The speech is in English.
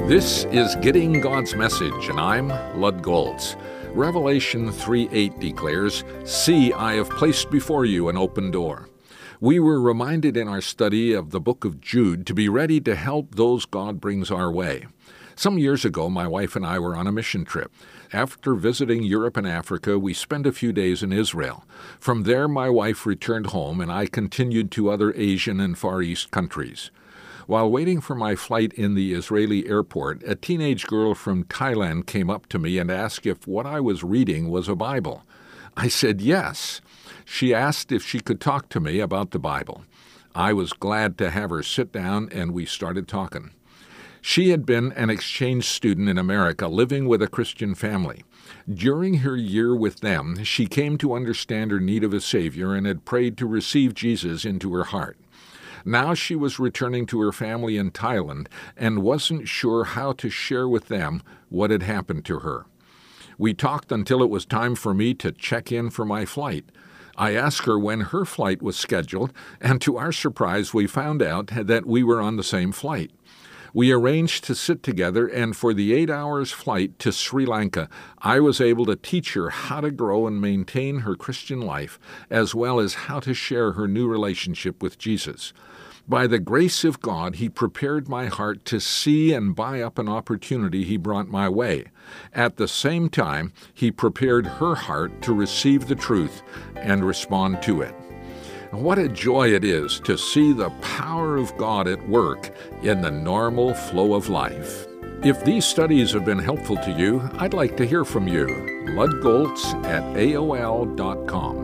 This is Getting God's Message, and I'm Lud Goltz. Revelation 3:8 declares, "See, I have placed before you an open door." We were reminded in our study of the book of Jude to be ready to help those God brings our way. Some years ago, my wife and I were on a mission trip. After visiting Europe and Africa, we spent a few days in Israel. From there, my wife returned home, and I continued to other Asian and Far East countries. While waiting for my flight in the Israeli airport, a teenage girl from Thailand came up to me and asked if what I was reading was a Bible. I said yes. She asked if she could talk to me about the Bible. I was glad to have her sit down, and we started talking. She had been an exchange student in America, living with a Christian family. During her year with them, she came to understand her need of a Savior and had prayed to receive Jesus into her heart. Now she was returning to her family in Thailand and wasn't sure how to share with them what had happened to her. We talked until it was time for me to check in for my flight. I asked her when her flight was scheduled, and to our surprise, we found out that we were on the same flight. We arranged to sit together, and for the 8 hours flight to Sri Lanka, I was able to teach her how to grow and maintain her Christian life, as well as how to share her new relationship with Jesus. By the grace of God, He prepared my heart to see and buy up an opportunity He brought my way. At the same time, He prepared her heart to receive the truth and respond to it. What a joy it is to see the power of God at work in the normal flow of life. If these studies have been helpful to you, I'd like to hear from you. ludgoltz@aol.com.